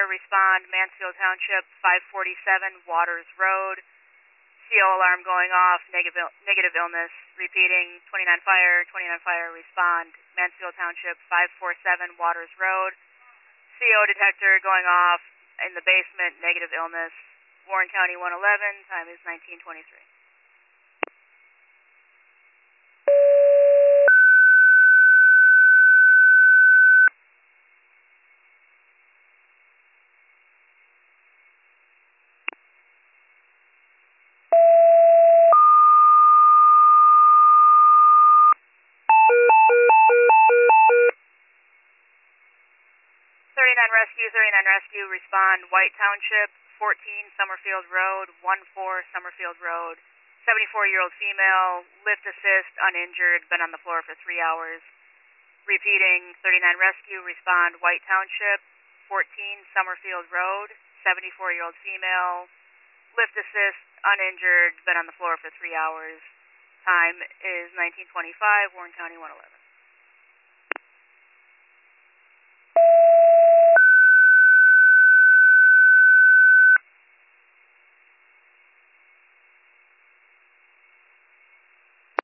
respond, Mansfield Township, 547 Waters Road. CO alarm going off, negative illness. Repeating, 29 fire, respond, Mansfield Township, 547 Waters Road. CO detector going off in the basement, negative illness. Warren County 111, time is 19:23. 39 Rescue, respond, White Township, 14 Summerfield Road, 14 Summerfield Road. 74-year-old female, lift assist, uninjured, been on the floor for 3 hours. Repeating, 39 Rescue, respond, White Township, 14 Summerfield Road. 74-year-old female, lift assist, uninjured, been on the floor for 3 hours. Time is 19:25, Warren County 111.